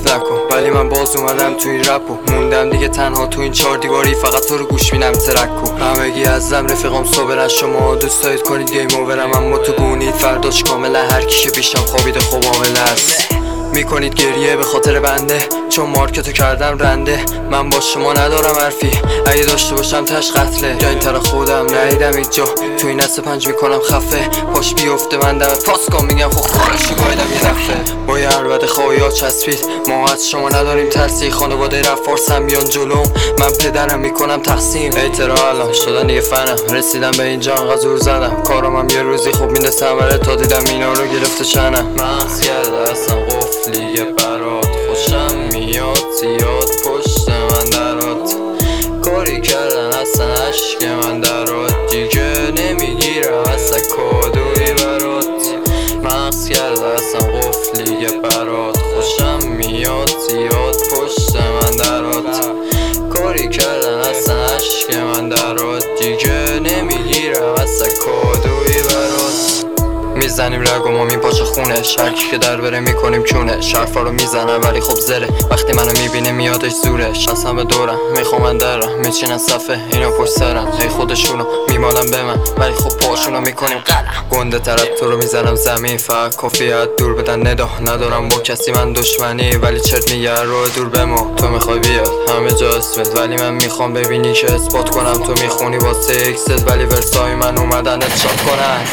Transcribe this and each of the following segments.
تعریف نکن، ولی من باز اومدم تو این رپ و موندم دیگه تنها تو این 4 دیواری، فقط تو رو گوش میدم ترک و همگی ازم رفیقام صبرن. شما دوست دارید کنید گیم اوورم، اما تو گونید فرداش کاملا هر کی که پیشم خوابیده خوب عامل است. میکنید گریه به خاطر بنده چون مارکتو کردم رنده. من با شما ندارم حرفی، اگه داشته باشم تش قتله. یا این طرح خودم ندیدم اینجا، تو این دست 5 میکنم خفه. پاش بیفته من دم پاسکام میگم خب خارشی گایدم یه دفعه. با یه عربد خواهی ها چسبید، ما از شما نداریم ترسی. خانواده رفارسم بیان جلوم، من پدرم میکنم تقسیم. اعتراح الان شدن دیگه فنم، رسیدم به اینجا انقدر زور زدم. کارم هم یه روزی خوب میده ثمره، تا دیدم اینا رو گرفته چنم. مغز کرده اصلا قفلیه برات، خوشم میاد زیاد پشت من درات. کاری کردن اصلا عشق من درات، دیگه نمیگیرم اصلا کادوی برات. مغز کرده اصلا قفلیه برات، خوشم میاد زیاد پشت من درات. کاری کردن اصلا عشق من درات، دیگه نمیگیرم اصلا کادوی برات. میزنیم رگ و ما میپاچه خونه، شرکی که در بره میکنیم کونه. شرفا رو میزنم ولی خب زره، وقتی منو میبینه میادش زورش. اصلا به دورم میخوام من درم، میچینن صفه اینا پشت سرم. هی خودشونو میمالن به من ولی خب پاشونو میکنیم قلم. گنده طرف تو رو میزنم زمین، فقط کافیت دور بدن ندا. ندارم با کسی من دشمنی، ولی چرت میگه رو دور بمو. تو میخوای بیاد همه جا اسمت، ولی من میخوام ببینی که اثبات کنم. تو میخونی واسه اکست، ولی ورسای من اومدن اتشات کنن.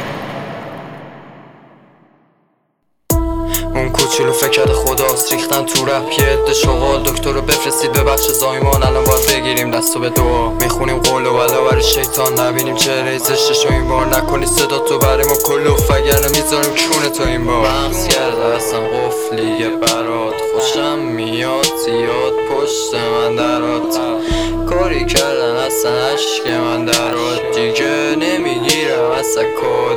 اون کوچولو فکر خداست، ریختن تو رپ یه عده شغال. دکتر رو بفرستید به بخش زایمان، الان باید بگیریم دستو به دعا. میخونیم قول و بلا برای شیطان، نبینیم چهره زشتشو این بار. نکنی صدا تو برای ما کلوف، وگرنه میذاریم کونه تو این بار. مغز کرده اصلا قفلیه برات، خوشم میاد زیاد پشت من درات. کاری کردن اصلا عشق من درات، دیگه نمیگیرم اصلا کد